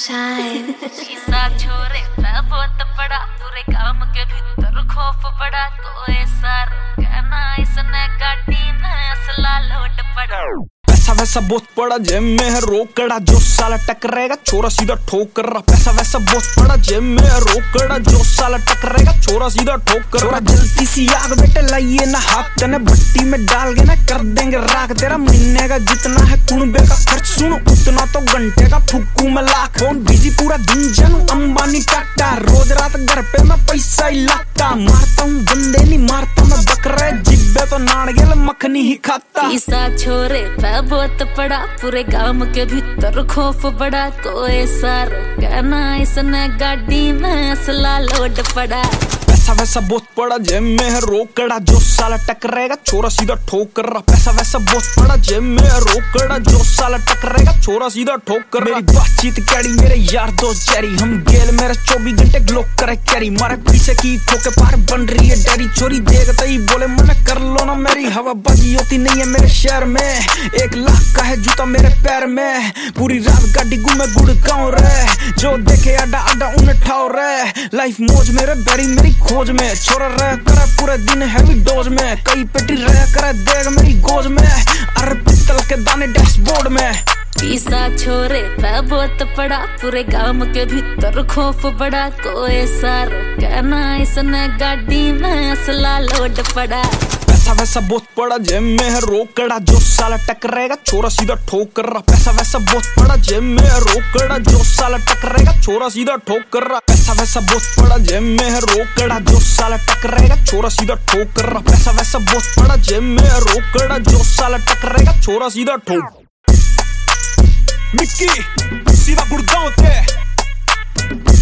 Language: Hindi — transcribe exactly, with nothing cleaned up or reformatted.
Shine. शीशा छोरे पे बहुत बड़ा, पूरे काम के भीतर खौफ बड़ा, तो ऐसा कहना इसने गाड़ी में असला लोड पड़ा। पैसा वैसा बहुत पड़ा जेब में है रोकड़ा, जो साला टकरेगा छोरा सीधा ठोकर रहा। पैसा वैसा बहुत पड़ा जेब में है रोकड़ा, जो साला टकरेगा छोरा सीधा ठोकर रहा। जलती सी आग बेटे लाइए ना हाथ, तने भट्टी में डाल के ना कर देंगे राख। तेरा महीने का जितना है कुनबे का खर्च सुन, उतना तो घंटे का फुक्कू में लाख। फोन बिजी पूरा दिन जानू अंबानी टाटा, रोज रात घर पे मैं पैसा ही लाता। मारता हूँ बंदे नहीं मारता मैं बकरा, जिब्बे तो नाड़गेल मखनी ही खाता। शीशा छोरे पे बहुत बड़ा, पूरे गांव के भीतर खौफ बड़ा, कोई सारो कहना इसने गाड़ी में असला लोड पड़ा। पैसा वैसा बहुत पड़ा जेब में है रोकड़ा, जो साला टकरेगा छोरा सीधा ठोकर रहा। पैसा वैसा बहुत पड़ा जेब में है रोकड़ा, जो साला टकरेगा छोरा सीधा ठोकर रहा। मेरी बातचीत कैडी मेरे यार दोस्त चेरी, हम गेल मेरे चौबीस घंटे ग्लोक करे कैरी। मारे पीछे की ठोके पार बन रही है डैडी, चोरी देखते ही बोले मना कर लो ना मेरी। हवा बाजी होती नहीं है मेरे शहर में, एक लाख का है जूता मेरे पैर में। पूरी रात गाड़ी घूमे गुड़गांव रे, जो देखे अड्डा अड्डा उन्हें ठाव रे। लाइफ मौज मेरे बैरी मेरी खोज में, छोरा रह करे पूरे दिन हैवी डोज में। कई पेटी रह करे देख मेरी गोज में, अरे पिस्तल के दाने डैशबोर्ड में। शीशा छोरे पे बहुत बड़ा, पूरे गांव के भीतर खौफ बड़ा, कोई सारो कहना इसने गाड़ी में असला लोड पड़ा। पैसा वैसा बहुत पड़ा जेब में है रोकड़ा, जो साला टकरेगा छोरा सीधा ठोकर रहा। पैसा वैसा बहुत पड़ा जेब में है रोकड़ा, जो साला टकरेगा छोरा सीधा ठोकर रहा। पैसा वैसा बहुत पड़ा जेब में है रोकड़ा, जो साला टकरेगा छोरा सीधा ठोकर रहा। पैसा वैसा बहुत पड़ा जेब में है रोकड़ा, जो साला टकरेगा छोरा सीधा ठोक। मिक्की सीधा गुड़गांव थे।